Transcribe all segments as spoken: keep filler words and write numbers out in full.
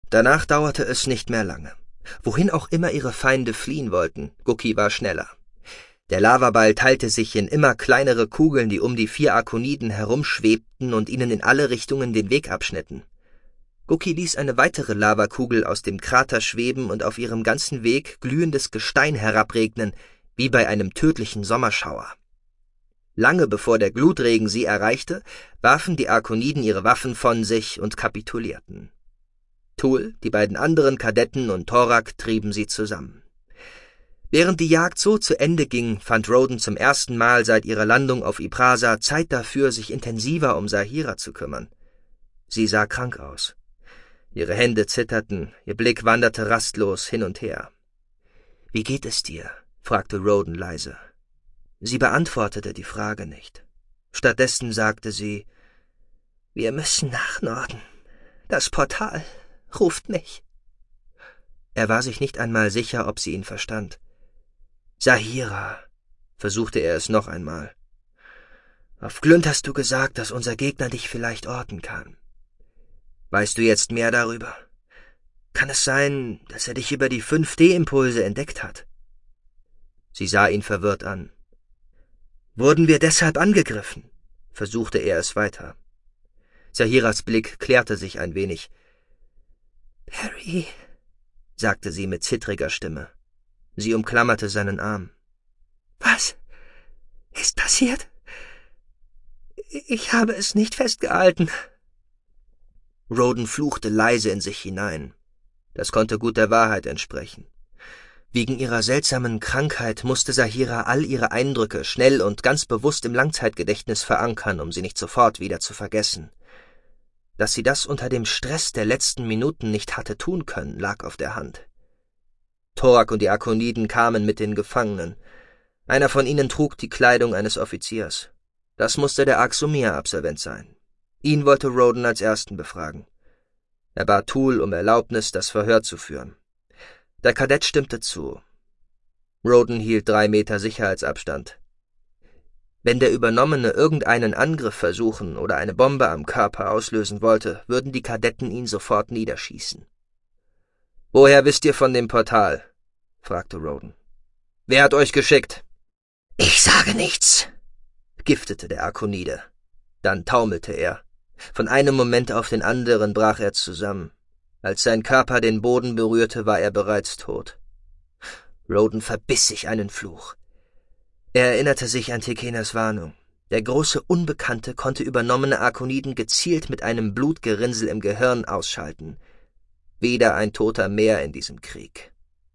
Danach dauerte es nicht mehr lange. Wohin auch immer ihre Feinde fliehen wollten, Guki war schneller. Der Lavaball teilte sich in immer kleinere Kugeln, die um die vier Arkoniden herumschwebten und ihnen in alle Richtungen den Weg abschnitten. Guki ließ eine weitere Lavakugel aus dem Krater schweben und auf ihrem ganzen Weg glühendes Gestein herabregnen, wie bei einem tödlichen Sommerschauer. Lange bevor der Glutregen sie erreichte, warfen die Arkoniden ihre Waffen von sich und kapitulierten. Tul, die beiden anderen Kadetten und Torak trieben sie zusammen. Während die Jagd so zu Ende ging, fand Roden zum ersten Mal seit ihrer Landung auf Iprasa Zeit dafür, sich intensiver um Saphira zu kümmern. Sie sah krank aus. Ihre Hände zitterten, ihr Blick wanderte rastlos hin und her. »Wie geht es dir?« fragte Roden leise. Sie beantwortete die Frage nicht. Stattdessen sagte sie, »Wir müssen nach Norden. Das Portal ruft mich.« Er war sich nicht einmal sicher, ob sie ihn verstand. »Saphira«, versuchte er es noch einmal. »Auf Glünd hast du gesagt, dass unser Gegner dich vielleicht orten kann. Weißt du jetzt mehr darüber? Kann es sein, dass er dich über die fünf D-Impulse entdeckt hat?« Sie sah ihn verwirrt an. »Wurden wir deshalb angegriffen?« versuchte er es weiter. Saphiras Blick klärte sich ein wenig. »Perry«, sagte sie mit zittriger Stimme. Sie umklammerte seinen Arm. »Was ist passiert? Ich habe es nicht festgehalten.« Roden fluchte leise in sich hinein. Das konnte gut der Wahrheit entsprechen. Wegen ihrer seltsamen Krankheit musste Saphira all ihre Eindrücke schnell und ganz bewusst im Langzeitgedächtnis verankern, um sie nicht sofort wieder zu vergessen. Dass sie das unter dem Stress der letzten Minuten nicht hatte tun können, lag auf der Hand. Torak und die Arkoniden kamen mit den Gefangenen. Einer von ihnen trug die Kleidung eines Offiziers. Das musste der Axumia-Absolvent sein. Ihn wollte Roden als ersten befragen. Er bat Tul um Erlaubnis, das Verhör zu führen. Der Kadett stimmte zu. Roden hielt drei Meter Sicherheitsabstand. Wenn der Übernommene irgendeinen Angriff versuchen oder eine Bombe am Körper auslösen wollte, würden die Kadetten ihn sofort niederschießen. »Woher wisst ihr von dem Portal?« fragte Roden. »Wer hat euch geschickt?« »Ich sage nichts«, giftete der Arkonide. Dann taumelte er. Von einem Moment auf den anderen brach er zusammen. Als sein Körper den Boden berührte, war er bereits tot. Roden verbiss sich einen Fluch. Er erinnerte sich an Tekenas Warnung. Der große Unbekannte konnte übernommene Arkoniden gezielt mit einem Blutgerinnsel im Gehirn ausschalten. Wieder ein Toter mehr in diesem Krieg.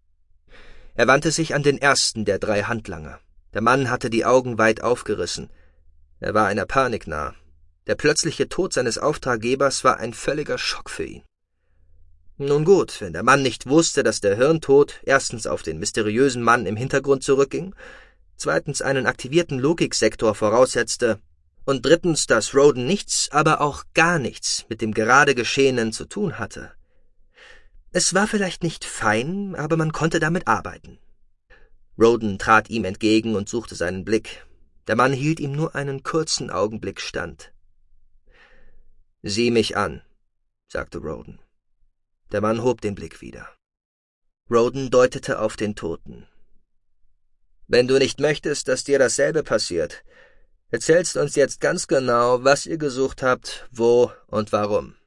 Er wandte sich an den ersten der drei Handlanger. Der Mann hatte die Augen weit aufgerissen. Er war einer Panik nah. Der plötzliche Tod seines Auftraggebers war ein völliger Schock für ihn. Nun gut, wenn der Mann nicht wusste, dass der Hirntod erstens auf den mysteriösen Mann im Hintergrund zurückging, zweitens einen aktivierten Logiksektor voraussetzte und drittens, dass Roden nichts, aber auch gar nichts mit dem gerade Geschehenen zu tun hatte. Es war vielleicht nicht fein, aber man konnte damit arbeiten. Roden trat ihm entgegen und suchte seinen Blick. Der Mann hielt ihm nur einen kurzen Augenblick stand. »Sieh mich an«, sagte Roden. Der Mann hob den Blick wieder. Roden deutete auf den Toten. »Wenn du nicht möchtest, dass dir dasselbe passiert, erzählst uns jetzt ganz genau, was ihr gesucht habt, wo und warum.«